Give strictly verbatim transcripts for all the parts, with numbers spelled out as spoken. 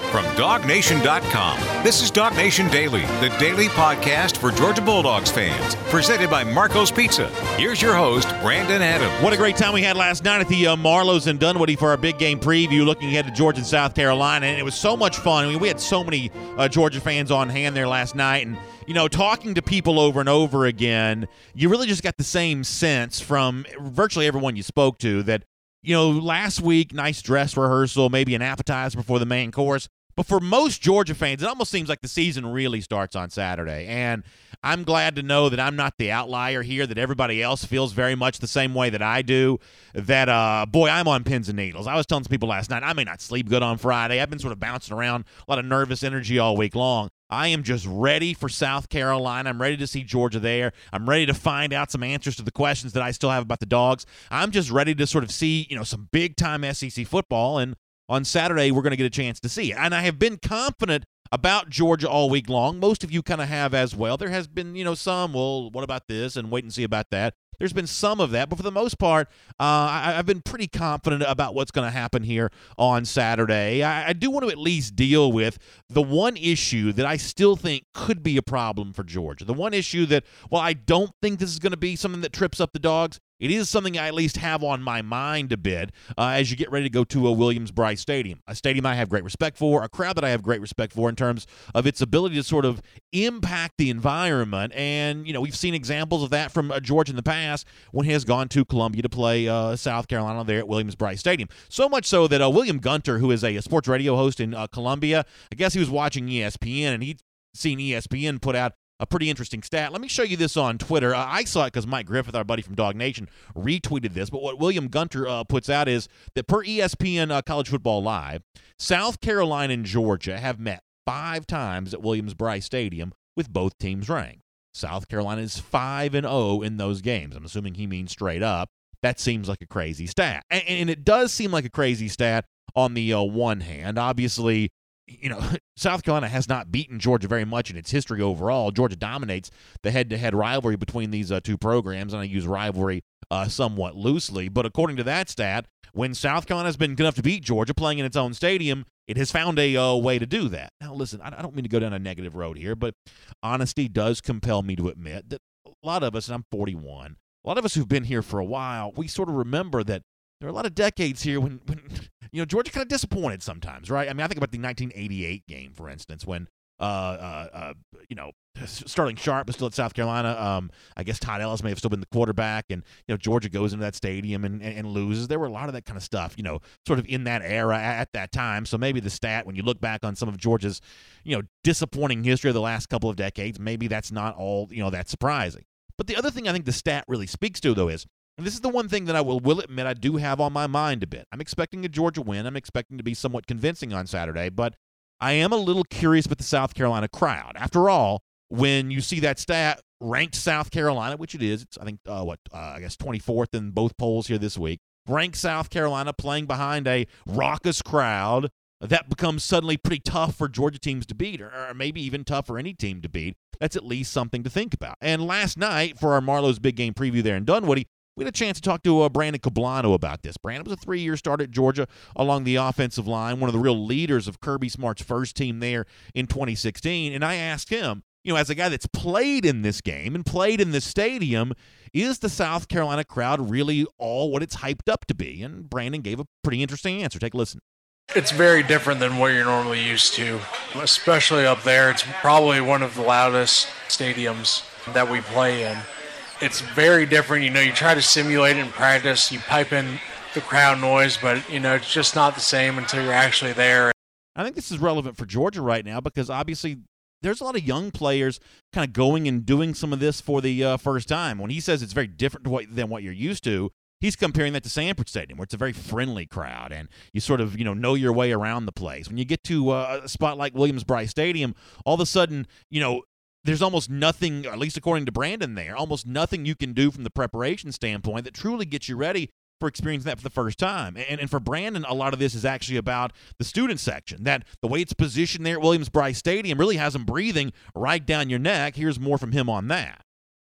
From dog nation dot com, this is Dog Nation Daily, the daily podcast for Georgia Bulldogs fans, presented by Marco's Pizza. Here's your host, Brandon Adams. What a great time we had last night at the uh, Marlows in Dunwoody for our big game preview, looking ahead to Georgia and South Carolina, and it was so much fun. I mean, we had so many uh, Georgia fans on hand there last night, and you know, talking to people over and over again, you really just got the same sense from virtually everyone you spoke to that, you know, last week, nice dress rehearsal, maybe an appetizer before the main course. But for most Georgia fans, it almost seems like the season really starts on Saturday. And I'm glad to know that I'm not the outlier here, that everybody else feels very much the same way that I do, that, uh, boy, I'm on pins and needles. I was telling some people last night, I may not sleep good on Friday. I've been sort of bouncing around, a lot of nervous energy all week long. I am just ready for South Carolina. I'm ready to see Georgia there. I'm ready to find out some answers to the questions that I still have about the Dogs. I'm just ready to sort of see, you know, some big-time S E C football, and on Saturday, we're going to get a chance to see it. And I have been confident about Georgia all week long. Most of you kind of have as well. There has been, you know, some, well, what about this, and wait and see about that. There's been some of that, but for the most part, uh, I, I've been pretty confident about what's going to happen here on Saturday. I, I do want to at least deal with the one issue that I still think could be a problem for Georgia. The one issue that, well, I don't think this is going to be something that trips up the Dogs. It is something I at least have on my mind a bit uh, as you get ready to go to a Williams-Brice Stadium, a stadium I have great respect for, a crowd that I have great respect for in terms of its ability to sort of impact the environment. And, you know, we've seen examples of that from uh, Georgia in the past when he has gone to Columbia to play uh, South Carolina there at Williams-Brice Stadium. So much so that uh, William Gunter, who is a, a sports radio host in uh, Columbia, I guess he was watching E S P N, and he'd seen E S P N put out a pretty interesting stat. Let me show you this on Twitter. Uh, I saw it because Mike Griffith, our buddy from Dog Nation, retweeted this. But what William Gunter uh, puts out is that per E S P N uh, College Football Live, South Carolina and Georgia have met five times at Williams-Brice Stadium with both teams ranked. South Carolina is five and oh in those games. I'm assuming he means straight up. That seems like a crazy stat. And, and it does seem like a crazy stat on the uh, one hand. Obviously, you know, South Carolina has not beaten Georgia very much in its history overall. Georgia dominates the head-to-head rivalry between these uh, two programs, and I use rivalry uh, somewhat loosely. But according to that stat, when South Carolina has been good enough to beat Georgia playing in its own stadium, it has found a uh, way to do that. Now, listen, I, I don't mean to go down a negative road here, but honesty does compel me to admit that a lot of us, and I'm forty-one, a lot of us who've been here for a while, we sort of remember that there are a lot of decades here when, when you know, Georgia kind of disappointed sometimes, right? I mean, I think about the nineteen eighty-eight game, for instance, when, uh, uh, uh, you know, Sterling Sharp was still at South Carolina. Um, I guess Todd Ellis may have still been the quarterback, and, you know, Georgia goes into that stadium and, and, and loses. There were a lot of that kind of stuff, you know, sort of in that era at, at that time. So maybe the stat, when you look back on some of Georgia's, you know, disappointing history of the last couple of decades, maybe that's not all, you know, that surprising. But the other thing I think the stat really speaks to, though, is, and this is the one thing that I will, will admit I do have on my mind a bit. I'm expecting a Georgia win. I'm expecting to be somewhat convincing on Saturday, but I am a little curious about the South Carolina crowd. After all, when you see that stat, ranked South Carolina, which it is, it's, I think, uh, what, uh, I guess twenty-fourth in both polls here this week, ranked South Carolina playing behind a raucous crowd, that becomes suddenly pretty tough for Georgia teams to beat, or, or maybe even tough for any team to beat. That's at least something to think about. And last night, for our Marlows big game preview there in Dunwoody, we had a chance to talk to uh, Brandon Cablano about this. Brandon was a three-year starter at Georgia along the offensive line, one of the real leaders of Kirby Smart's first team there in twenty sixteen. And I asked him, you know, as a guy that's played in this game and played in this stadium, is the South Carolina crowd really all what it's hyped up to be? And Brandon gave a pretty interesting answer. Take a listen. It's very different than what you're normally used to, especially up there. It's probably one of the loudest stadiums that we play in. It's very different. You know, you try to simulate it in practice. You pipe in the crowd noise, but, you know, it's just not the same until you're actually there. I think this is relevant for Georgia right now because obviously there's a lot of young players kind of going and doing some of this for the uh, first time. When he says it's very different to what, than what you're used to, he's comparing that to Sanford Stadium, where it's a very friendly crowd, and you sort of, you know, know your way around the place. When you get to uh, a spot like Williams-Brice Stadium, all of a sudden, you know, there's almost nothing, at least according to Brandon there, almost nothing you can do from the preparation standpoint that truly gets you ready for experiencing that for the first time. And, and for Brandon, a lot of this is actually about the student section, that the way it's positioned there at Williams-Brice Stadium really has them breathing right down your neck. Here's more from him on that.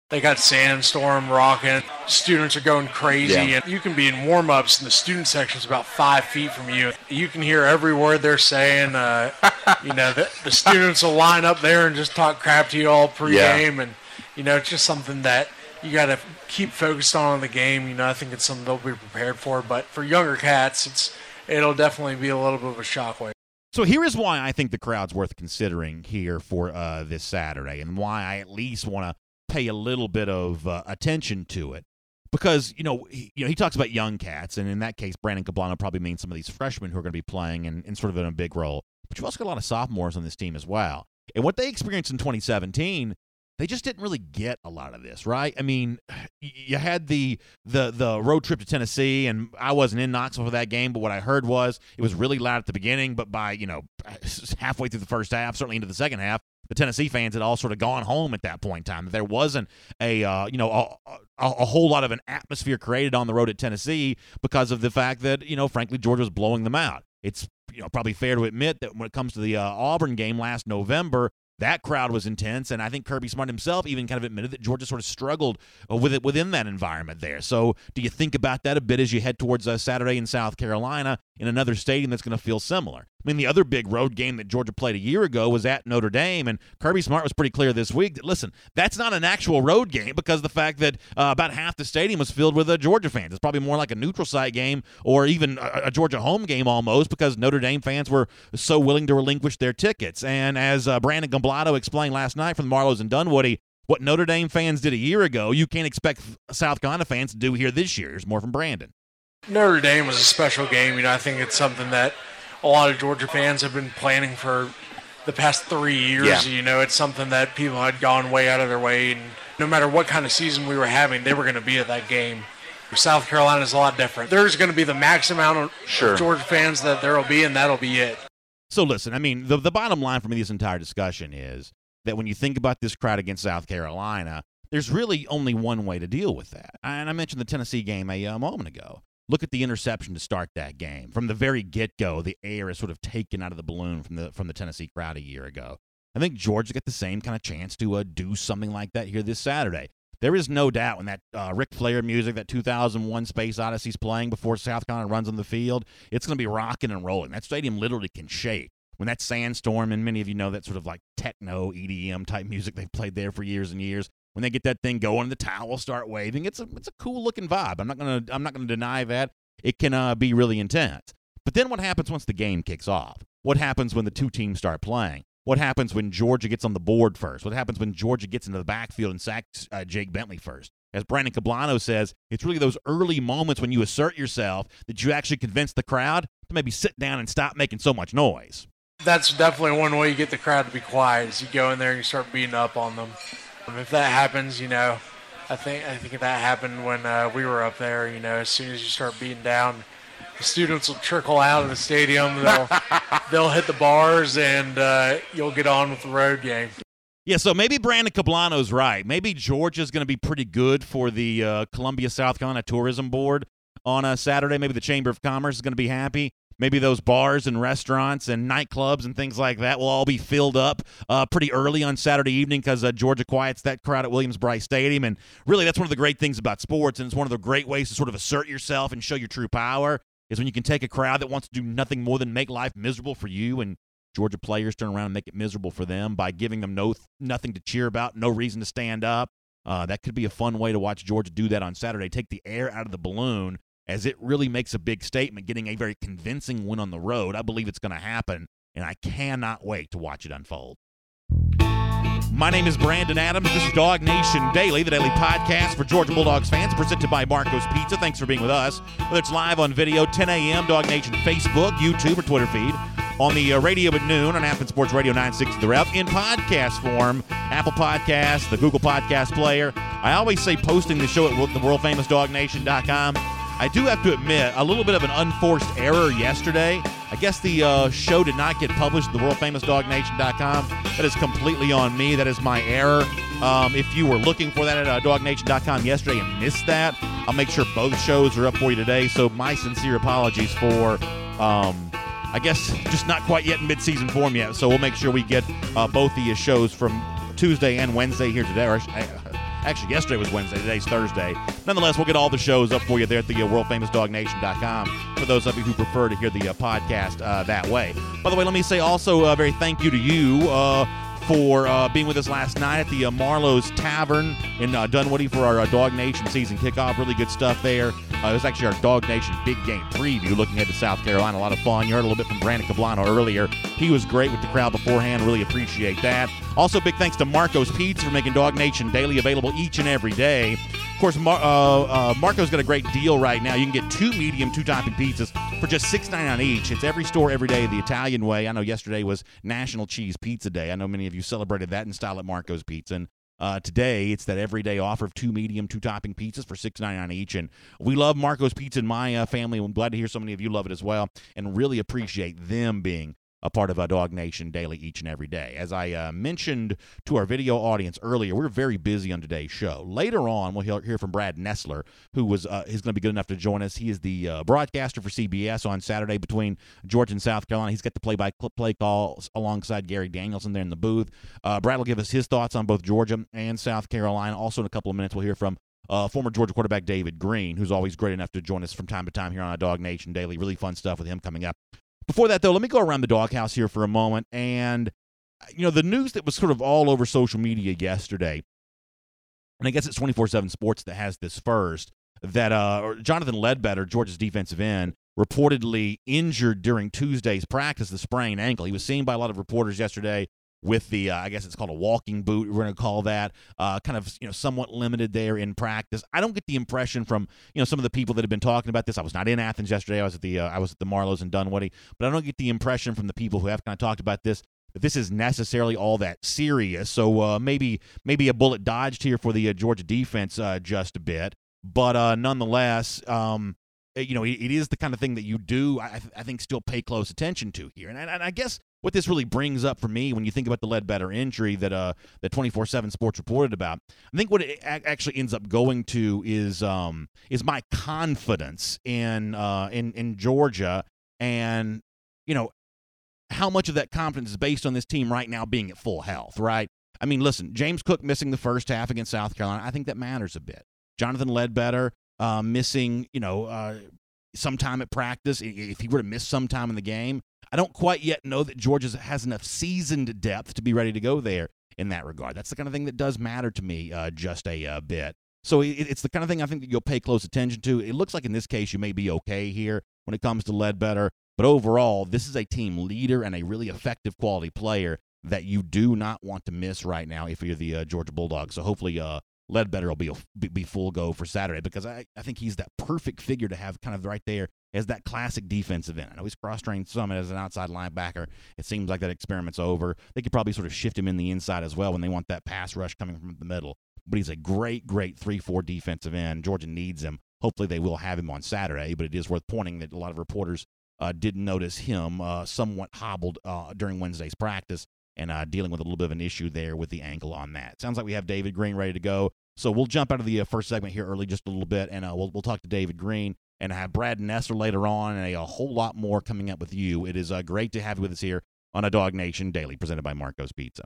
They got Sandstorm rocking. Students are going crazy. Yeah. And you can be in warm-ups, and the student section's about five feet from you. You can hear every word they're saying. Uh, you know, the, the students will line up there and just talk crap to you all pregame. Yeah. And, you know, it's just something that you got to keep focused on in the game. You know, I think it's something they'll be prepared for. But for younger cats, it's it'll definitely be a little bit of a shockwave. So here is why I think the crowd's worth considering here for uh, this Saturday, and why I at least want to pay a little bit of uh, attention to it, because you know he, you know he talks about young cats, and in that case, Brandon Cablano probably means some of these freshmen who are going to be playing and, and sort of in a big role. But you've also got a lot of sophomores on this team as well, and what they experienced in twenty seventeen, they just didn't really get a lot of this, right? I mean, you had the the the road trip to Tennessee, and I wasn't in Knoxville for that game, but what I heard was it was really loud at the beginning, but by you know halfway through the first half, certainly into the second half, the Tennessee fans had all sort of gone home at that point in time. There wasn't a uh, you know a, a, a whole lot of an atmosphere created on the road at Tennessee because of the fact that you know frankly Georgia was blowing them out. It's you know probably fair to admit that when it comes to the uh, Auburn game last November, that crowd was intense, and I think Kirby Smart himself even kind of admitted that Georgia sort of struggled uh, with it within that environment there. So do you think about that a bit as you head towards uh, Saturday in South Carolina in another stadium that's going to feel similar? I mean, the other big road game that Georgia played a year ago was at Notre Dame, and Kirby Smart was pretty clear this week that, listen, that's not an actual road game because of the fact that uh, about half the stadium was filled with uh, Georgia fans. It's probably more like a neutral site game or even a, a Georgia home game almost because Notre Dame fans were so willing to relinquish their tickets. And as uh, Brandon Cablano explained last night from the Marlows and Dunwoody, what Notre Dame fans did a year ago, you can't expect South Carolina fans to do here this year. Here's more from Brandon. Notre Dame was a special game. You know, I think it's something that a lot of Georgia fans have been planning for the past three years. Yeah. You know, it's something that people had gone way out of their way, and no matter what kind of season we were having, they were going to be at that game. South Carolina is a lot different. There's going to be the max amount of sure. Georgia fans that there will be, and that'll be it. So listen, I mean, the, the bottom line for me this entire discussion is that when you think about this crowd against South Carolina, there's really only one way to deal with that. And I mentioned the Tennessee game a uh, moment ago. Look at the interception to start that game. From the very get-go, the air is sort of taken out of the balloon from the from the Tennessee crowd a year ago. I think Georgia got the same kind of chance to uh, do something like that here this Saturday. There is no doubt when that uh, Ric Flair music, that two thousand one Space Odyssey is playing before South Carolina runs on the field, it's going to be rocking and rolling. That stadium literally can shake. When that Sandstorm, and many of you know that sort of like techno, E D M type music they've played there for years and years, when they get that thing going, the towels start waving. It's a it's a cool looking vibe. I'm not gonna I'm not gonna deny that. It can uh, be really intense. But then what happens once the game kicks off? What happens when the two teams start playing? What happens when Georgia gets on the board first? What happens when Georgia gets into the backfield and sacks uh, Jake Bentley first? As Brandon Cablano says, it's really those early moments when you assert yourself that you actually convince the crowd to maybe sit down and stop making so much noise. That's definitely one way you get the crowd to be quiet is you go in there and you start beating up on them. If that happens, you know, I think I think that happened when uh, we were up there. You know, as soon as you start beating down, the students will trickle out of the stadium. They'll they'll hit the bars, and uh, you'll get on with the road game. Yeah, so maybe Brandon Cablano's right. Maybe Georgia's going to be pretty good for the uh, Columbia, South Carolina Tourism Board on a Saturday. Maybe the Chamber of Commerce is going to be happy. Maybe those bars and restaurants and nightclubs and things like that will all be filled up uh, pretty early on Saturday evening because uh, Georgia quiets that crowd at Williams-Brice Stadium. And really, that's one of the great things about sports, and it's one of the great ways to sort of assert yourself and show your true power is when you can take a crowd that wants to do nothing more than make life miserable for you, and Georgia players turn around and make it miserable for them by giving them no nothing to cheer about, no reason to stand up. Uh, that could be a fun way to watch Georgia do that on Saturday, take the air out of the balloon, as it really makes a big statement, getting a very convincing win on the road. I believe it's going to happen, and I cannot wait to watch it unfold. My name is Brandon Adams. This is Dog Nation Daily, the daily podcast for Georgia Bulldogs fans, presented by Marco's Pizza. Thanks for being with us. Whether it's live on video, ten a.m., Dog Nation Facebook, YouTube, or Twitter feed, on the uh, radio at noon on Aspen Sports Radio nine sixty The Ref, in podcast form, Apple Podcasts, the Google Podcast Player. I always say posting the show at the world famous dog nation dot com. I do have to admit, a little bit of an unforced error yesterday. I guess the uh, show did not get published at the world famous dog nation dot com. That is completely on me. That is my error. Um, if you were looking for that at uh, dog nation dot com yesterday and missed that, I'll make sure both shows are up for you today. So my sincere apologies for, um, I guess, just not quite yet in mid-season form yet. So we'll make sure we get uh, both the shows from Tuesday and Wednesday here today. Or, Actually, yesterday was Wednesday. Today's Thursday. Nonetheless, we'll get all the shows up for you there at the uh, world famous dog nation dot com for those of you who prefer to hear the uh, podcast uh, that way. By the way, let me say also a very thank you to you uh, for uh, being with us last night at the uh, Marlowe's Tavern in uh, Dunwoody for our uh, Dog Nation season kickoff. Really good stuff there. Uh, it was actually our Dog Nation big game preview looking ahead to South Carolina. A lot of fun. You heard a little bit from Brandon Cablano earlier. He was great with the crowd beforehand. Really appreciate that. Also, big thanks to Marco's Pizza for making Dog Nation Daily available each and every day. Of course, Mar- uh, uh, Marco's got a great deal right now. You can get two medium, two-topping pizzas for just six ninety-nine each. It's every store, every day, the Italian way. I know yesterday was National Cheese Pizza Day. I know many of you celebrated that in style at Marco's Pizza. And uh, today, it's that everyday offer of two medium, two-topping pizzas for six ninety-nine each. And we love Marco's Pizza in my uh, family. I'm glad to hear so many of you love it as well and really appreciate them being a part of a Dog Nation Daily each and every day. As I uh, mentioned to our video audience earlier, we're very busy on today's show. Later on, we'll hear, hear from Brad Nessler, who was uh, is going to be good enough to join us. He is the uh, broadcaster for C B S on Saturday between Georgia and South Carolina. He's got the play-by-play calls alongside Gary Danielson there in the booth. Uh, Brad will give us his thoughts on both Georgia and South Carolina. Also, in a couple of minutes, we'll hear from Uh, former Georgia quarterback David Green, who's always great enough to join us from time to time here on a Dog Nation Daily. Really fun stuff with him coming up. Before that, though, let me go around the doghouse here for a moment. And, you know, the news that was sort of all over social media yesterday, and I guess it's twenty-four seven Sports that has this first, that uh, Jonathan Ledbetter, Georgia's defensive end, reportedly injured during Tuesday's practice, the sprained ankle. He was seen by a lot of reporters yesterday with the, uh, I guess it's called a walking boot, we're going to call that, uh, kind of, you know, somewhat limited there in practice. I don't get the impression from, you know, some of the people that have been talking about this. I was not in Athens yesterday. I was at the, uh, I was at the Marlowe's in Dunwoody, but I don't get the impression from the people who have kind of talked about this that this is necessarily all that serious. So uh, maybe, maybe a bullet dodged here for the uh, Georgia defense uh, just a bit, but uh, nonetheless, um, you know, it, it is the kind of thing that you do, I, I think, still pay close attention to here. And, and I guess what this really brings up for me when you think about the Ledbetter injury that uh, that twenty-four seven Sports reported about, I think what it a- actually ends up going to is um, is my confidence in uh, in in Georgia, and you know how much of that confidence is based on this team right now being at full health, right? I mean, listen, James Cook missing the first half against South Carolina, I think that matters a bit. Jonathan Ledbetter uh, missing, you know, uh, some time at practice. If he were to miss some time in the game, I don't quite yet know that Georgia has enough seasoned depth to be ready to go there in that regard. That's the kind of thing that does matter to me uh, just a uh, bit. So it, it's the kind of thing I think that you'll pay close attention to. It looks like in this case you may be okay here when it comes to Ledbetter, but overall this is a team leader and a really effective quality player that you do not want to miss right now if you're the uh, Georgia Bulldogs. So hopefully uh, Ledbetter will be, be be full go for Saturday, because I, I think he's that perfect figure to have kind of right there as that classic defensive end. I know he's cross-trained some as an outside linebacker. It seems like that experiment's over. They could probably sort of shift him in the inside as well when they want that pass rush coming from the middle. But he's a great, great three four defensive end. Georgia needs him. Hopefully they will have him on Saturday, but it is worth pointing that a lot of reporters uh, didn't notice him uh, somewhat hobbled uh, during Wednesday's practice, and uh, dealing with a little bit of an issue there with the ankle on that. Sounds like we have David Green ready to go. So we'll jump out of the uh, first segment here early just a little bit, and uh, we'll we'll talk to David Green and have Brad Nessler later on, and a, a whole lot more coming up with you. It is uh, great to have you with us here on a Dog Nation Daily, presented by Marco's Pizza.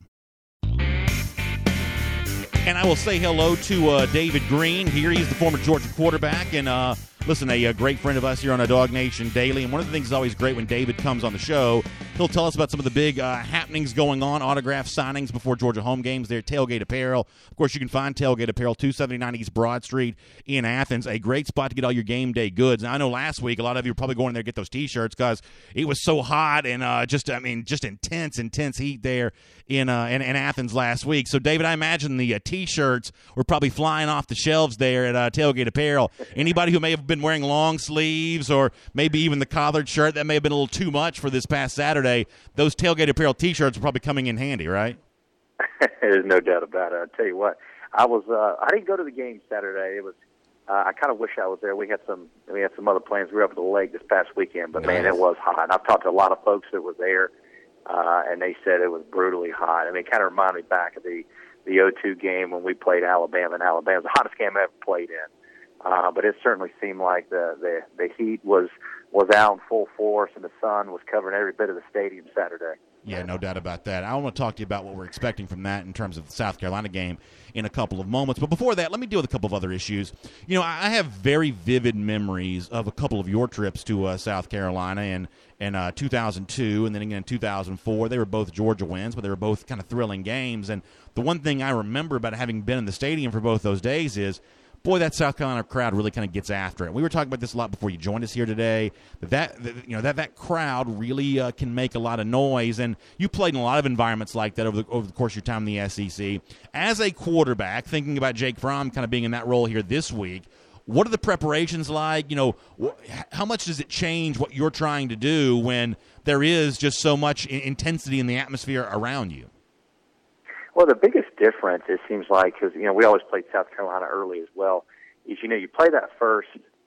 And I will say hello to uh, David Green here. He's the former Georgia quarterback, and uh, listen, a, a great friend of us here on a Dog Nation Daily. And one of the things that's always great when David comes on the show, he'll tell us about some of the big uh, happenings going on, autograph signings before Georgia home games there at Tailgate Apparel. Of course, you can find Tailgate Apparel, two seventy-nine East Broad Street in Athens, a great spot to get all your game day goods. Now, I know last week a lot of you were probably going there to get those T-shirts because it was so hot and uh, just, I mean, just intense, intense heat there in, uh, in, in Athens last week. So, David, I imagine the uh, T-shirts were probably flying off the shelves there at uh, Tailgate Apparel. Anybody who may have been wearing long sleeves or maybe even the collared shirt, that may have been a little too much for this past Saturday, those Tailgate Apparel T-shirts are probably coming in handy, right? There's no doubt about it. I'll tell you what, I was uh, I didn't go to the game Saturday. It was uh, I kind of wish I was there. We had some we had some other plans. We were up at the lake this past weekend, but nice. Man, it was hot. And I've talked to a lot of folks that were there, uh, and they said it was brutally hot. I mean, it kind of reminded me back of the the oh two game when we played Alabama, and Alabama was the hottest game I ever played in. Uh, but it certainly seemed like the, the, the heat was, was out in full force, and the sun was covering every bit of the stadium Saturday. Yeah, no doubt about that. I want to talk to you about what we're expecting from that in terms of the South Carolina game in a couple of moments. But before that, let me deal with a couple of other issues. You know, I have very vivid memories of a couple of your trips to uh, South Carolina in, in uh, two thousand two and then again in two thousand four. They were both Georgia wins, but they were both kind of thrilling games. And the one thing I remember about having been in the stadium for both those days is, boy, that South Carolina crowd really kind of gets after it. We were talking about this a lot before you joined us here today. That, that, that you know that that crowd really uh, can make a lot of noise, and you played in a lot of environments like that over the over the course of your time in the S E C. As a quarterback, thinking about Jake Fromm kind of being in that role here this week, what are the preparations like? You know, wh- how much does it change what you're trying to do when there is just so much intensity in the atmosphere around you? Well, the biggest difference, it seems like, because, you know, we always played South Carolina early as well, is, you know, you play that first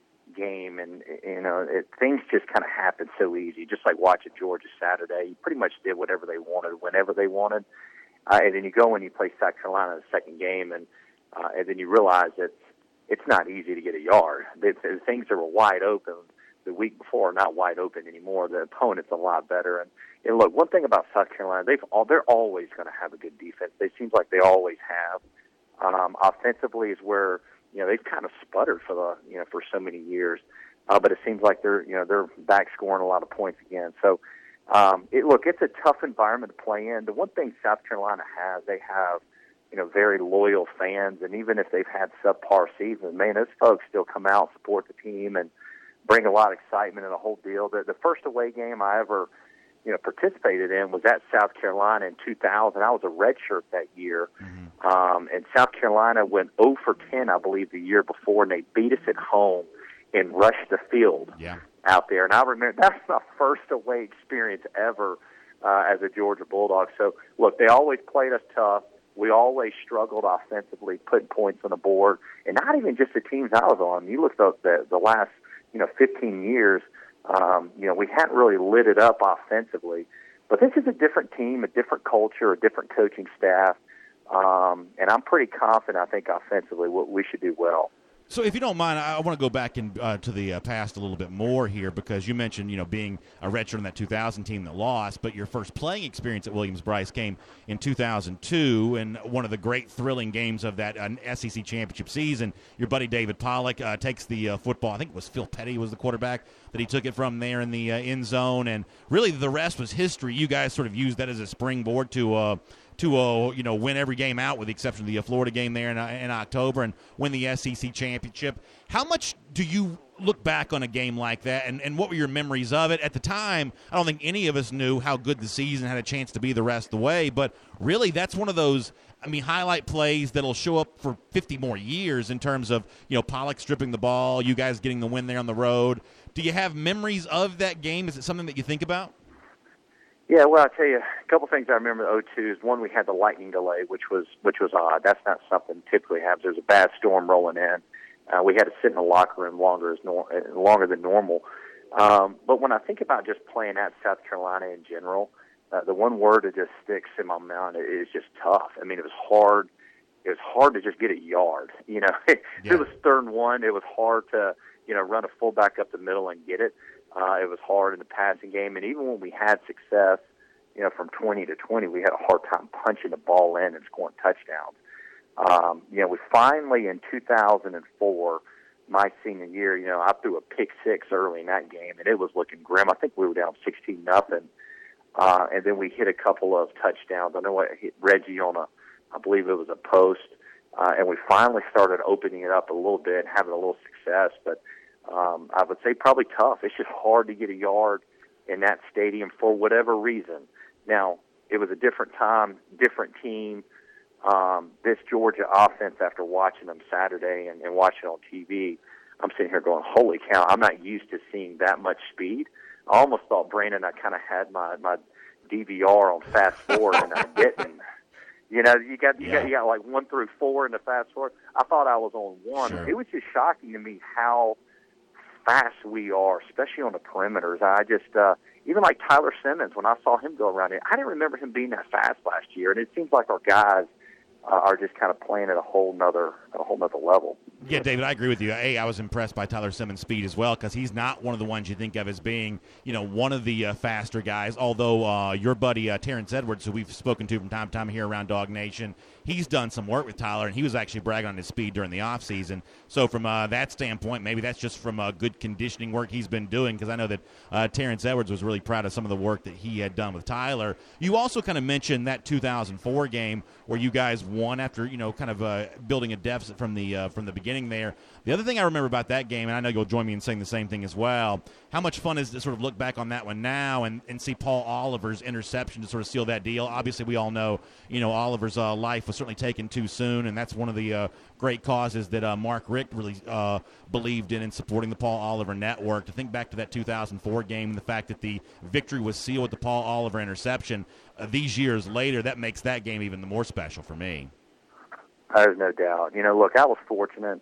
game and, you know, it, things just kind of happen so easy, just like watching Georgia Saturday. You pretty much did whatever they wanted, whenever they wanted. Uh, and then you go and you play South Carolina in the second game, and uh, and then you realize that it's not easy to get a yard. The, the things that were wide open the week before are not wide open anymore. The opponent's a lot better. And, and look, one thing about South Carolina, they've all, they're always going to have a good defense. It seems like they always have. Um, offensively is where, you know, they've kind of sputtered for the, you know, for so many years. Uh, but it seems like they're, you know, they're back scoring a lot of points again. So, um, it, look, it's a tough environment to play in. The one thing South Carolina has, they have, you know, very loyal fans. And even if they've had subpar seasons, man, those folks still come out, support the team, and bring a lot of excitement and the whole deal. The, the first away game I ever, you know, participated in was at South Carolina in two thousand. I was a redshirt that year. Mm-hmm. Um, and South Carolina went oh for ten, I believe, the year before, and they beat us at home and rushed the field yeah. out there. And I remember that's my first away experience ever uh, as a Georgia Bulldog. So, look, they always played us tough. We always struggled offensively, putting points on the board. And not even just the teams I was on. You look at the, the last, you know, fifteen years, um, you know, we hadn't really lit it up offensively. But this is a different team, a different culture, a different coaching staff. Um, and I'm pretty confident, I think, offensively, we should do well. So if you don't mind, I want to go back in, uh, to the uh, past a little bit more here, because you mentioned, you know, being a redshirt on that two thousand team that lost, but your first playing experience at Williams-Brice came in two thousand two, and one of the great thrilling games of that uh, S E C championship season, your buddy David Pollock uh, takes the uh, football. I think it was Phil Petty was the quarterback that he took it from there in the uh, end zone, and really the rest was history. You guys sort of used that as a springboard to uh, to uh, you know, win every game out, with the exception of the uh, Florida game there in, uh, in October, and win the S E C championship. How much do you look back on a game like that, and, and what were your memories of it? At the time, I don't think any of us knew how good the season had a chance to be the rest of the way, but really that's one of those, I mean, highlight plays that'll show up for fifty more years in terms of, you know, Pollock stripping the ball, you guys getting the win there on the road. Do you have memories of that game? Is it something that you think about? Yeah, well, I'll tell you a couple things I remember. The oh two is, one, we had the lightning delay, which was which was odd. That's not something typically happens. There's a bad storm rolling in. Uh, we had to sit in the locker room longer as nor- longer than normal. Um, but when I think about just playing at South Carolina in general, uh, the one word that just sticks in my mind is just tough. I mean, it was hard. It was hard to just get a yard. You know, if yeah. it was third and one, it was hard to, you know, run a fullback up the middle and get it. Uh, it was hard in the passing game, and even when we had success, you know, from twenty to twenty, we had a hard time punching the ball in and scoring touchdowns. Um, you know, we finally, in two thousand four, my senior year, you know, I threw a pick six early in that game, and it was looking grim. I think we were down sixteen nothing, uh, and then we hit a couple of touchdowns. I know I hit Reggie on a, I believe it was a post, uh, and we finally started opening it up a little bit, having a little success, but Um, I would say probably tough. It's just hard to get a yard in that stadium for whatever reason. Now, it was a different time, different team. Um, this Georgia offense, after watching them Saturday and, and watching on T V, I'm sitting here going, holy cow, I'm not used to seeing that much speed. I almost thought, Brandon, I kind of had my, my D V R on fast forward, and I didn't. You know, you got you, yeah. got you got like one through four in the fast forward. I thought I was on one. Sure. It was just shocking to me how fast we are, especially on the perimeters. I just, uh, even like Tyler Simmons, when I saw him go around it, I didn't remember him being that fast last year. And it seems like our guys uh, are just kind of playing at a whole nother at a whole nother level. Yeah, David, I agree with you. Hey, I was impressed by Tyler Simmons' speed as well, because he's not one of the ones you think of as being, you know, one of the uh, faster guys. Although uh, your buddy uh, Terrence Edwards, who we've spoken to from time to time here around Dog Nation, he's done some work with Tyler, and he was actually bragging on his speed during the offseason. So from uh, that standpoint, maybe that's just from uh, good conditioning work he's been doing, because I know that uh, Terrence Edwards was really proud of some of the work that he had done with Tyler. You also kind of mentioned that two thousand four game where you guys won after, you know, kind of uh, building a deficit from the uh, from the beginning there. The other thing I remember about that game, and I know you'll join me in saying the same thing as well, how much fun is to sort of look back on that one now and, and see Paul Oliver's interception to sort of seal that deal. Obviously, we all know, you know, Oliver's uh, life was certainly taken too soon, and that's one of the uh, great causes that uh, Mark Richt really uh, believed in in supporting the Paul Oliver Network. To think back to that two thousand four game and the fact that the victory was sealed with the Paul Oliver interception, uh, these years later, that makes that game even the more special for me. There's no doubt. You know, look, I was fortunate.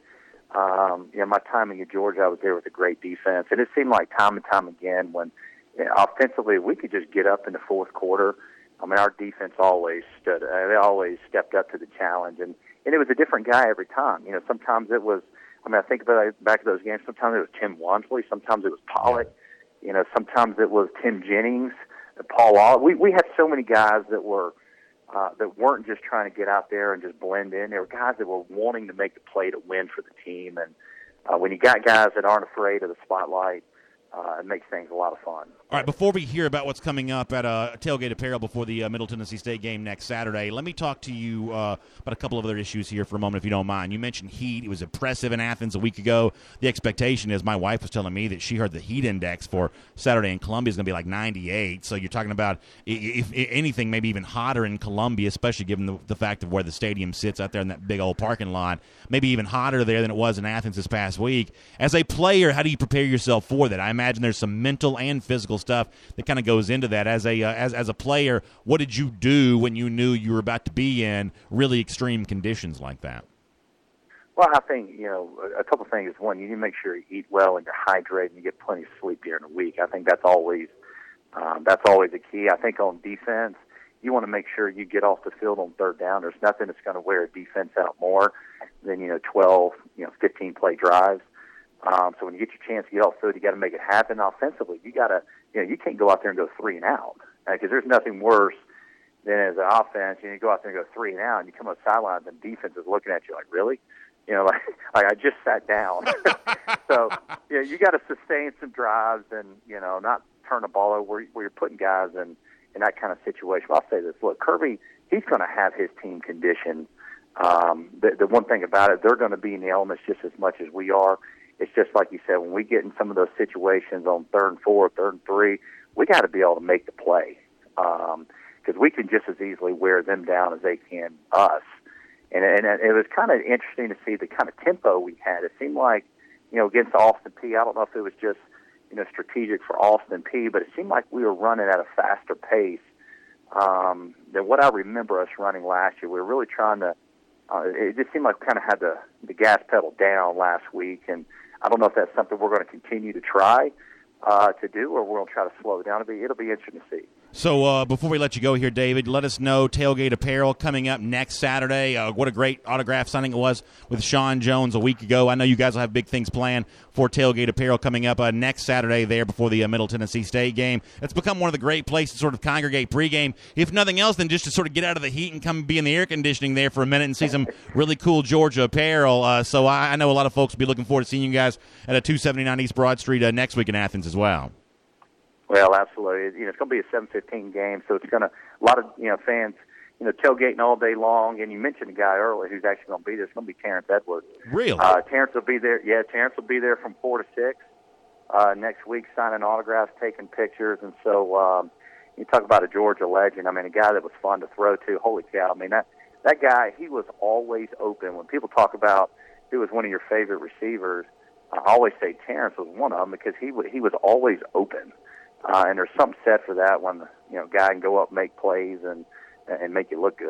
Um, you know, my timing at Georgia, I was there with a great defense. And it seemed like time and time again when, you know, offensively, we could just get up in the fourth quarter. I mean, our defense always stood, uh, they always stepped up to the challenge. And, and it was a different guy every time. You know, sometimes it was, I mean, I think about it, back to those games, sometimes it was Tim Wansley, sometimes it was Pollock, you know, sometimes it was Tim Jennings, Paul Oliver. We, we had so many guys that were, Uh, that weren't just trying to get out there and just blend in. There were guys that were wanting to make the play to win for the team. And uh, when you got guys that aren't afraid of the spotlight, uh, it makes things a lot of fun. All right, before we hear about what's coming up at uh, Tailgate Apparel before the uh, Middle Tennessee State game next Saturday, let me talk to you uh, about a couple of other issues here for a moment, if you don't mind. You mentioned heat. It was oppressive in Athens a week ago. The expectation is, my wife was telling me that she heard the heat index for Saturday in Columbia is going to be like ninety-eight. So you're talking about, if, if anything, maybe even hotter in Columbia, especially given the, the fact of where the stadium sits out there in that big old parking lot. Maybe even hotter there than it was in Athens this past week. As a player, how do you prepare yourself for that? I imagine there's some mental and physical stuff that kind of goes into that. As a uh, as as a player, what did you do when you knew you were about to be in really extreme conditions like that? Well, I think, you know, a couple of things. One, you need to make sure you eat well and you're hydrated and you get plenty of sleep during the week. I think that's always um, that's always a key. I think on defense, you want to make sure you get off the field on third down. There's nothing that's going to wear a defense out more than, you know, twelve, you know, fifteen play drives. Um, so when you get your chance to get off the field, you got to make it happen offensively. You got to, you know, you can't go out there and go three and out, because uh, there's nothing worse than as an offense, you know, you go out there and go three and out, and you come up sidelines and defense is looking at you like, really? You know, like, like I just sat down. So, you know, you got to sustain some drives and, you know, not turn the ball over where, where you're putting guys in, in that kind of situation. I'll say this, look, Kirby, he's going to have his team conditioned. Um, the, the one thing about it, they're going to be in the elements just as much as we are. It's just like you said, when we get in some of those situations on third and four, third and three, we got to be able to make the play, because um, we can just as easily wear them down as they can us. And, and it was kind of interesting to see the kind of tempo we had. It seemed like, you know, against Austin Peay, I don't know if it was just, you know, strategic for Austin Peay, but it seemed like we were running at a faster pace um, than what I remember us running last year. We were really trying to, uh, it just seemed like we kind of had the, the gas pedal down last week, and I don't know if that's something we're going to continue to try uh, to do, or we're going to try to slow it down. It'll be, it'll be interesting to see. So uh, before we let you go here, David, let us know Tailgate Apparel coming up next Saturday. Uh, what a great autograph signing it was with Sean Jones a week ago. I know you guys will have big things planned for Tailgate Apparel coming up uh, next Saturday there before the uh, Middle Tennessee State game. It's become one of the great places to sort of congregate pregame, if nothing else than just to sort of get out of the heat and come be in the air conditioning there for a minute and see some really cool Georgia apparel. Uh, so I, I know a lot of folks will be looking forward to seeing you guys at a two seventy-nine East Broad Street uh, next week in Athens as well. Well, absolutely. You know, it's going to be a seven fifteen game, so it's going to a lot of you know fans, you know, tailgating all day long. And you mentioned a guy earlier who's actually going to be there. It's going to be Terrence Edwards. Really? Uh, Terrence will be there. Yeah, Terrence will be there from four to six uh, next week, signing autographs, taking pictures, and so um, you talk about a Georgia legend. I mean, a guy that was fun to throw to. Holy cow! I mean, that that guy, he was always open. When people talk about who was one of your favorite receivers, I always say Terrence was one of them because he w- he was always open. Uh, and there's something said for that when, you know, guy can go up, make plays, and and make it look good.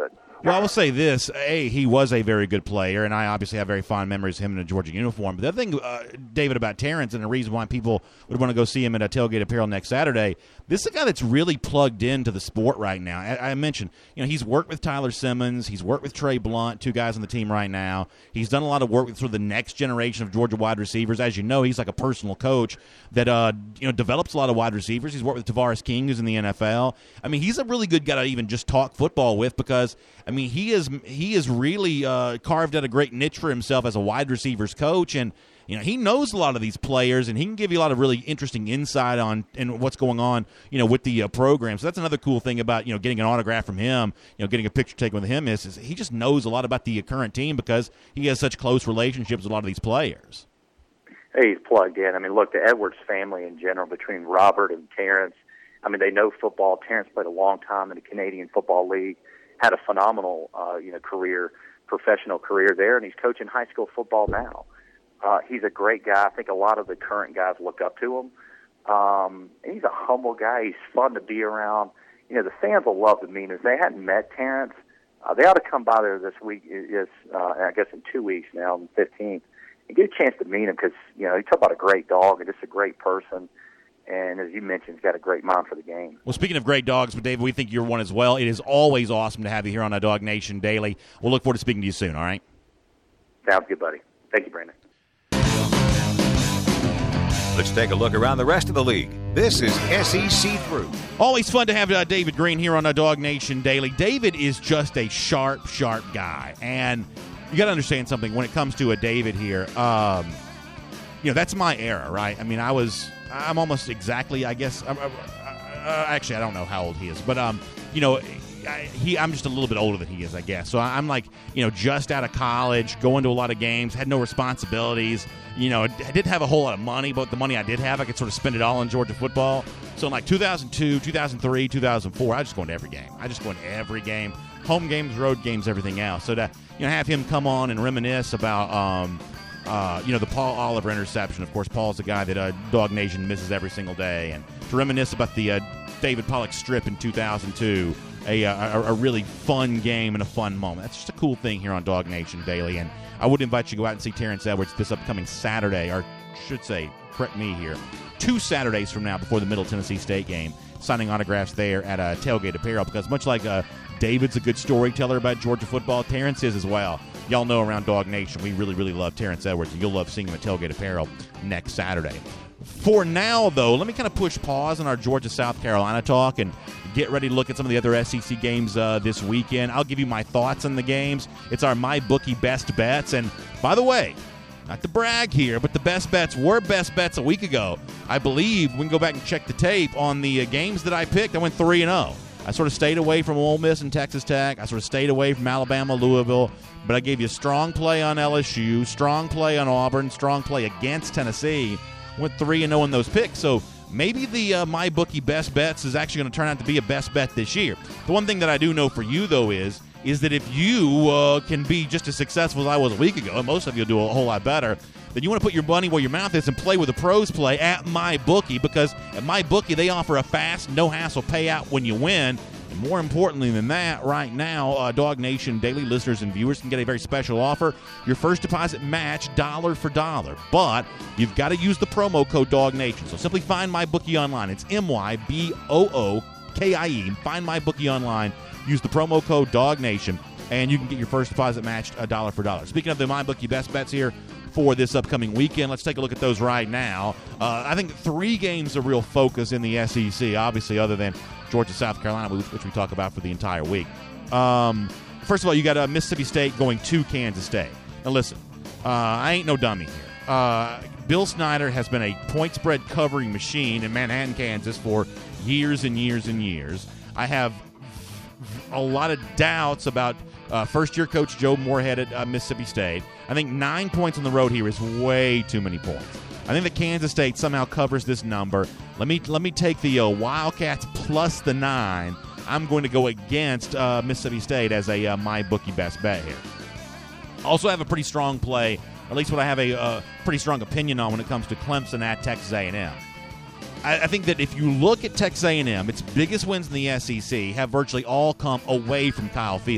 Well, I will say this. A, he was a very good player, and I obviously have very fond memories of him in a Georgia uniform. But the other thing, uh, David, about Terrence, and the reason why people would want to go see him at a Tailgate Apparel next Saturday, this is a guy that's really plugged into the sport right now. I, I mentioned, you know, he's worked with Tyler Simmons. He's worked with Trey Blunt, two guys on the team right now. He's done a lot of work with sort of the next generation of Georgia wide receivers. As you know, he's like a personal coach that, uh, you know, develops a lot of wide receivers. He's worked with Tavares King, who's in the N F L. I mean, he's a really good guy to even just talk football with because, I mean, he is he is really uh, carved out a great niche for himself as a wide receivers coach, and you know he knows a lot of these players, and he can give you a lot of really interesting insight on and what's going on, you know, with the uh, program. So that's another cool thing about you know getting an autograph from him, you know, getting a picture taken with him is, is he just knows a lot about the current team because he has such close relationships with a lot of these players. Hey, he's plugged in. I mean, look, the Edwards family in general, between Robert and Terrence, I mean, they know football. Terrence played a long time in the Canadian Football League, had a phenomenal, uh, you know, career, professional career there, and he's coaching high school football now. Uh, he's a great guy. I think a lot of the current guys look up to him. Um, and he's a humble guy. He's fun to be around. You know, the fans will love to meet him. If they hadn't met Terrence, uh, they ought to come by there this week, is, uh, I guess in two weeks now, on the fifteenth, and get a chance to meet him because, you know, you talk about a great dog and just a great person. And as you mentioned, he's got a great mind for the game. Well, speaking of great dogs, but David, we think you're one as well. It is always awesome to have you here on a Dog Nation Daily. We'll look forward to speaking to you soon, all right? Sounds good, buddy. Thank you, Brandon. Let's take a look around the rest of the league. This is S E C Through. Always fun to have uh, David Green here on a Dog Nation Daily. David is just a sharp, sharp guy. And you got to understand something when it comes to a David here. Um, you know, that's my era, right? I mean, I was... I'm almost exactly, I guess. Uh, uh, actually, I don't know how old he is, but um, you know, I, he. I'm just a little bit older than he is, I guess. So I'm like, you know, just out of college, going to a lot of games, had no responsibilities. You know, I didn't have a whole lot of money, but the money I did have, I could sort of spend it all on Georgia football. So in like two thousand two, two thousand three, two thousand four, I was just going to every game. I just going to every game, home games, road games, everything else. So to you know, have him come on and reminisce about. Um, Uh, you know, the Paul Oliver interception. Of course, Paul's the guy that uh, Dog Nation misses every single day. And to reminisce about the uh, David Pollock strip in two thousand two, a, a, a really fun game and a fun moment. That's just a cool thing here on Dog Nation Daily. And I would invite you to go out and see Terrence Edwards this upcoming Saturday, or should say, correct me here, two Saturdays from now before the Middle Tennessee State game, signing autographs there at uh, Tailgate Apparel. Because much like uh, David's a good storyteller about Georgia football, Terrence is as well. Y'all know around Dog Nation, we really, really love Terrence Edwards, and you'll love seeing him at Tailgate Apparel next Saturday. For now, though, let me kind of push pause on our Georgia-South Carolina talk and get ready to look at some of the other S E C games uh, this weekend. I'll give you my thoughts on the games. It's our MyBookie Best Bets. And, by the way, not to brag here, but the best bets were best bets a week ago. I believe we can go back and check the tape on the uh, games that I picked. I went three and oh. I sort of stayed away from Ole Miss and Texas Tech. I sort of stayed away from Alabama, Louisville. But I gave you a strong play on L S U, strong play on Auburn, strong play against Tennessee. Went three and oh in those picks. So maybe the uh, MyBookie Best Bets is actually going to turn out to be a best bet this year. The one thing that I do know for you, though, is is that if you uh, can be just as successful as I was a week ago, and most of you will do a whole lot better, then you want to put your money where your mouth is and play with the pros play at MyBookie, because at MyBookie they offer a fast, no-hassle payout when you win. And more importantly than that, right now, uh, Dog Nation Daily listeners and viewers can get a very special offer. Your first deposit match dollar for dollar. But you've got to use the promo code Dog Nation. So simply find MyBookie online. It's M Y B O O K I E. Find MyBookie online. Use the promo code Dog Nation, and you can get your first deposit matched a dollar for dollar. Speaking of the MyBookie Best Bets here for this upcoming weekend, let's take a look at those right now. Uh, I think three games are real focus in the S E C, obviously, other than Georgia, South Carolina, which we talk about for the entire week. Um, first of all, you got uh, Mississippi State going to Kansas State. Now, listen, uh, I ain't no dummy here. Uh, Bill Snyder has been a point spread covering machine in Manhattan, Kansas for years and years and years. I have a lot of doubts about uh, first-year coach Joe Moorhead at uh, Mississippi State. I think nine points on the road here is way too many points. I think that Kansas State somehow covers this number. Let me let me take the uh, Wildcats plus the nine. I'm going to go against uh, Mississippi State as a uh, MyBookie best bet here. Also have a pretty strong play, at least what I have a uh, pretty strong opinion on when it comes to Clemson at Texas A and M. I, I think that if you look at Texas A and M, its biggest wins in the S E C have virtually all come away from Kyle Field.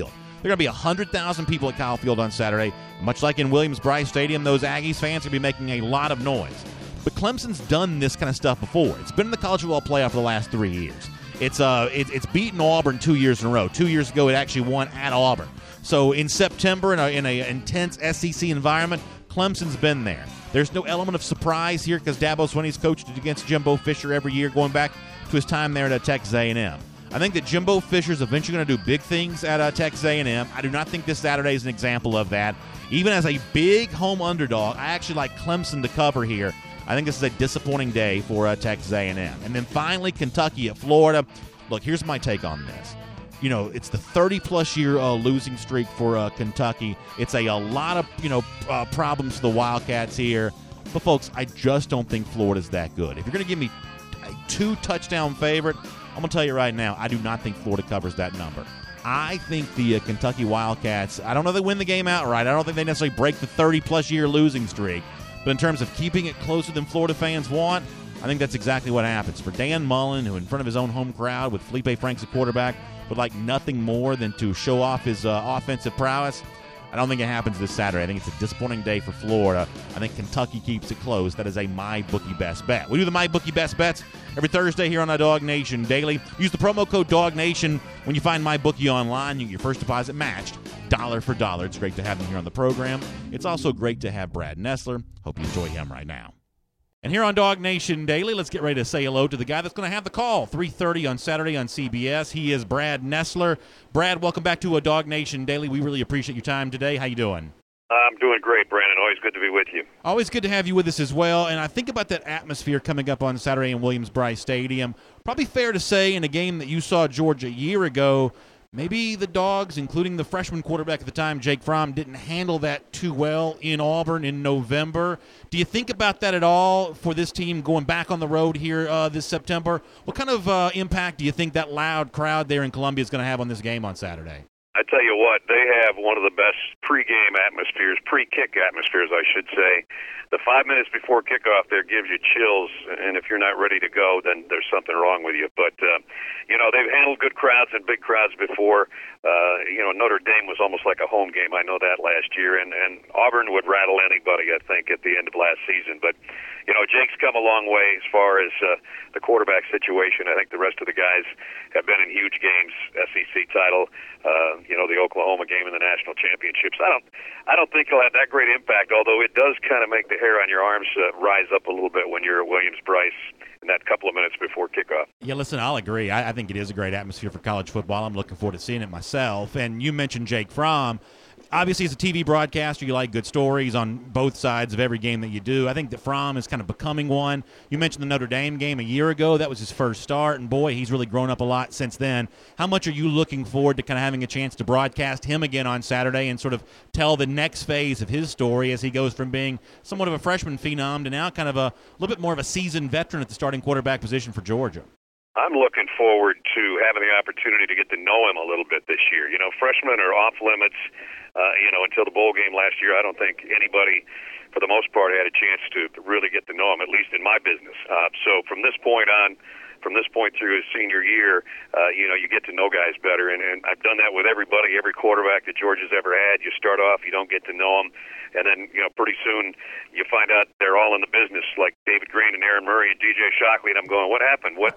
There are going to be one hundred thousand people at Kyle Field on Saturday. Much like in Williams-Brice Stadium, those Aggies fans are going to be making a lot of noise. But Clemson's done this kind of stuff before. It's been in the college football playoff for the last three years. It's uh, it, it's beaten Auburn two years in a row. Two years ago, it actually won at Auburn. So in September, in a, in a intense S E C environment, Clemson's been there. There's no element of surprise here because Dabo Swinney's coached it against Jimbo Fisher every year, going back to his time there at Texas A and M. I think that Jimbo Fisher's eventually going to do big things at uh, Texas A and M. I do not think this Saturday is an example of that. Even as a big home underdog, I actually like Clemson to cover here. I think this is a disappointing day for uh, Texas A and M. And then finally, Kentucky at Florida. Look, here's my take on this. You know, it's the thirty-plus year uh, losing streak for uh, Kentucky. It's a, a lot of, you know, uh, problems for the Wildcats here. But, folks, I just don't think Florida's that good. If you're going to give me a two-touchdown favorite, I'm going to tell you right now, I do not think Florida covers that number. I think the uh, Kentucky Wildcats, I don't know if they win the game outright. I don't think they necessarily break the thirty-plus year losing streak. But in terms of keeping it closer than Florida fans want, I think that's exactly what happens. For Dan Mullen, who in front of his own home crowd with Felipe Franks at quarterback would like nothing more than to show off his uh, offensive prowess, I don't think it happens this Saturday. I think it's a disappointing day for Florida. I think Kentucky keeps it close. That is a MyBookie Best Bet. We do the MyBookie Best Bets every Thursday here on our Dog Nation Daily. Use the promo code DogNation when you find MyBookie online. You get your first deposit matched dollar for dollar. It's great to have him here on the program. It's also great to have Brad Nessler. Hope you enjoy him right now. And here on Dog Nation Daily, let's get ready to say hello to the guy that's going to have the call, three thirty on Saturday on C B S. He is Brad Nessler. Brad, welcome back to a Dog Nation Daily. We really appreciate your time today. How you doing? I'm doing great, Brandon. Always good to be with you. Always good to have you with us as well. And I think about that atmosphere coming up on Saturday in Williams-Brice Stadium. Probably fair to say in a game that you saw Georgia a year ago, maybe the Dogs, including the freshman quarterback at the time, Jake Fromm, didn't handle that too well in Auburn in November. Do you think about that at all for this team going back on the road here uh, this September? What kind of uh, impact do you think that loud crowd there in Columbia is going to have on this game on Saturday? I tell you what, they have one of the best pregame atmospheres, pre-kick atmospheres, I should say. The five minutes before kickoff there gives you chills, and if you're not ready to go, then there's something wrong with you. But, uh, you know, they've handled good crowds and big crowds before. Uh, you know, Notre Dame was almost like a home game. I know that last year, and, and Auburn would rattle anybody, I think, at the end of last season. But, you know, Jake's come a long way as far as uh, the quarterback situation. I think the rest of the guys have been in huge games, S E C title, uh, you know, the Oklahoma game in the national championships. I don't, I don't think he'll have that great impact, although it does kind of make the hair on your arms uh, rise up a little bit when you're at Williams-Brice in that couple of minutes before kickoff. Yeah, listen, I'll agree. I, I think it is a great atmosphere for college football. I'm looking forward to seeing it myself. And you mentioned Jake Fromm. Obviously, as a T V broadcaster, you like good stories on both sides of every game that you do. I think that Fromm is kind of becoming one. You mentioned the Notre Dame game a year ago. That was his first start, and boy, he's really grown up a lot since then. How much are you looking forward to kind of having a chance to broadcast him again on Saturday and sort of tell the next phase of his story as he goes from being somewhat of a freshman phenom to now kind of a little bit more of a seasoned veteran at the starting quarterback position for Georgia? I'm looking forward to having the opportunity to get to know him a little bit this year. You know, freshmen are off limits. Uh, you know, until the bowl game last year, I don't think anybody, for the most part, had a chance to really get to know him, at least in my business. Uh, so from this point on, from this point through his senior year, uh, you know, you get to know guys better. And, and I've done that with everybody, every quarterback that Georgia's ever had. You start off, you don't get to know them. And then, you know, pretty soon you find out they're all in the business, like David Green and Aaron Murray and D J Shockley. And I'm going, what happened? What?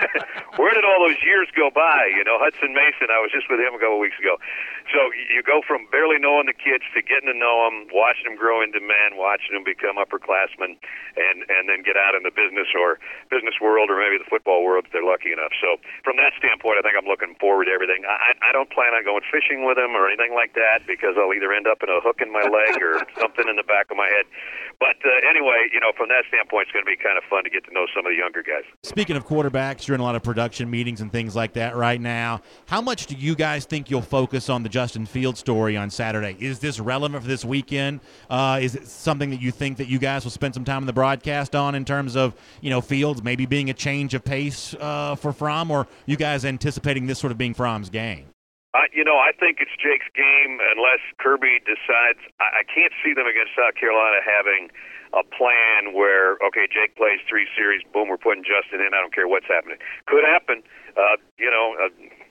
Where did all those years go by? You know, Hudson Mason, I was just with him a couple of weeks ago. So you go from barely knowing the kids to getting to know them, watching them grow into men, watching them become upperclassmen, and, and then get out in the business or business world or maybe the football world if they're lucky enough. So from that standpoint, I think I'm looking forward to everything. I, I don't plan on going fishing with them or anything like that because I'll either end up in a hook in my leg or something in the back of my head. But uh, anyway, you know, from that standpoint, it's going to be kind of fun to get to know some of the younger guys. Speaking of quarterbacks, you're in a lot of production meetings and things like that right now. How much do you guys think you'll focus on the Justin Fields story on Saturday? Is this relevant for this weekend? Uh, is it something that you think that you guys will spend some time in the broadcast on in terms of, you know, Fields maybe being a change of pace uh, for Fromm, or you guys anticipating this sort of being Fromm's game? Uh, you know, I think it's Jake's game unless Kirby decides. I, I can't see them against South Carolina having a plan where, okay, Jake plays three series, boom, we're putting Justin in. I don't care what's happening. Could happen. Uh, you know, uh,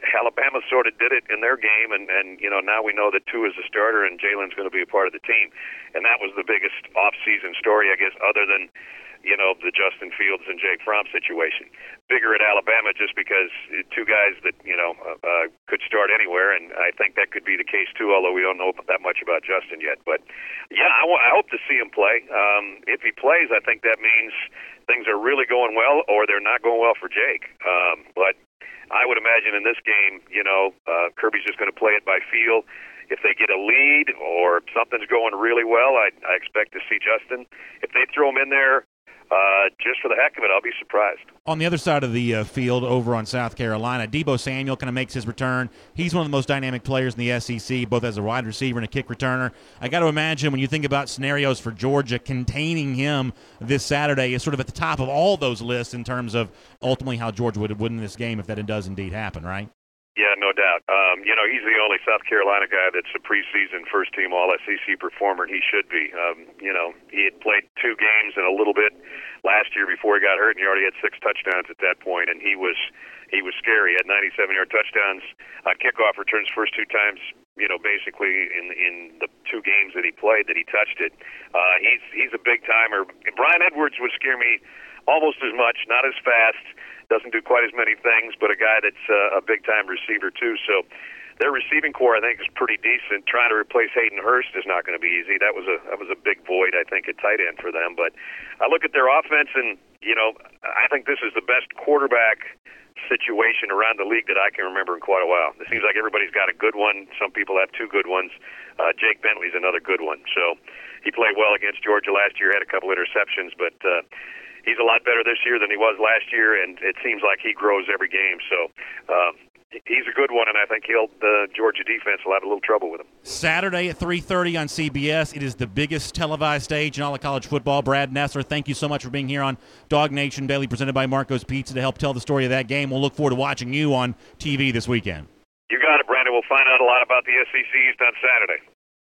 Alabama sort of did it in their game, and, and you know, now we know that Tua is a starter and Jalen's going to be a part of the team. And that was the biggest off-season story, I guess, other than, you know, the Justin Fields and Jake Fromm situation. Bigger at Alabama just because two guys that, you know, uh, could start anywhere, and I think that could be the case too, although we don't know that much about Justin yet. But, yeah, I, w- I hope to see him play. Um, if he plays, I think that means things are really going well or they're not going well for Jake. Um, but I would imagine in this game, you know, uh, Kirby's just going to play it by feel. If they get a lead or something's going really well, I, I expect to see Justin. If they throw him in there uh, just for the heck of it, I'll be surprised. On the other side of the uh, field over on South Carolina, Deebo Samuel kind of makes his return. He's one of the most dynamic players in the S E C, both as a wide receiver and a kick returner. I got to imagine when you think about scenarios for Georgia, containing him this Saturday is sort of at the top of all those lists in terms of ultimately how Georgia would win this game if that does indeed happen, right? Yeah, no doubt. Um, you know, he's the only South Carolina guy that's a preseason first-team All-S E C performer, and he should be. Um, you know, he had played two games and a little bit last year before he got hurt, and he already had six touchdowns at that point, and he was he was scary. He had ninety-seven-yard touchdowns on kickoff returns first two times, you know, basically in in the two games that he played that he touched it. Uh, he's he's a big-timer. Brian Edwards would scare me almost as much, not as fast, doesn't do quite as many things, but a guy that's uh, a big-time receiver too. So their receiving core, I think, is pretty decent. Trying to replace Hayden Hurst is not going to be easy. That was a that was a big void, I think, at tight end for them. But I look at their offense, and you know, I think this is the best quarterback situation around the league that I can remember in quite a while. It seems like everybody's got a good one. Some people have two good ones. Uh, Jake Bentley's another good one. So he played well against Georgia last year, had a couple interceptions, but uh, he's a lot better this year than he was last year, and it seems like he grows every game. So um, he's a good one, and I think he'll the Georgia defense will have a little trouble with him. Saturday at three thirty on C B S. It is the biggest televised stage in all of college football. Brad Nessler, thank you so much for being here on Dog Nation Daily, presented by Marco's Pizza, to help tell the story of that game. We'll look forward to watching you on T V this weekend. You got it, Brandon. We'll find out a lot about the S E C East on Saturday.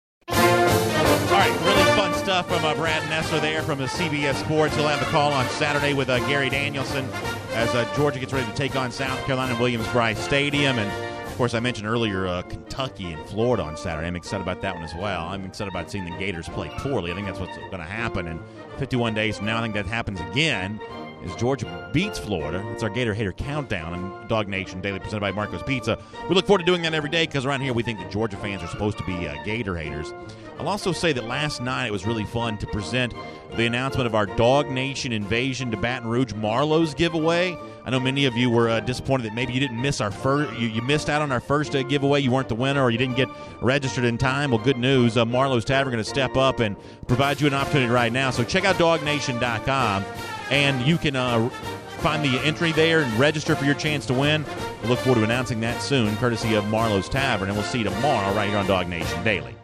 All right, really fun stuff from uh, Brad Nessler there from the C B S Sports. He'll have the call on Saturday with uh, Gary Danielson as uh, Georgia gets ready to take on South Carolina in Williams-Brice Stadium. And, of course, I mentioned earlier uh, Kentucky and Florida on Saturday. I'm excited about that one as well. I'm excited about seeing the Gators play poorly. I think that's what's going to happen. And fifty-one days from now, I think that happens again as Georgia beats Florida. It's our Gator Hater Countdown on Dog Nation Daily, presented by Marco's Pizza. We look forward to doing that every day because around here we think that Georgia fans are supposed to be uh, Gator haters. I'll also say that last night it was really fun to present the announcement of our Dog Nation Invasion to Baton Rouge Marlowe's giveaway. I know many of you were uh, disappointed that maybe you didn't miss our first, you, you missed out on our first uh, giveaway. You weren't the winner, or you didn't get registered in time. Well, good news. Uh, Marlowe's Tavern going to step up and provide you an opportunity right now. So check out dog nation dot com, and you can uh, find the entry there and register for your chance to win. We'll look forward to announcing that soon, courtesy of Marlowe's Tavern, and we'll see you tomorrow right here on Dog Nation Daily.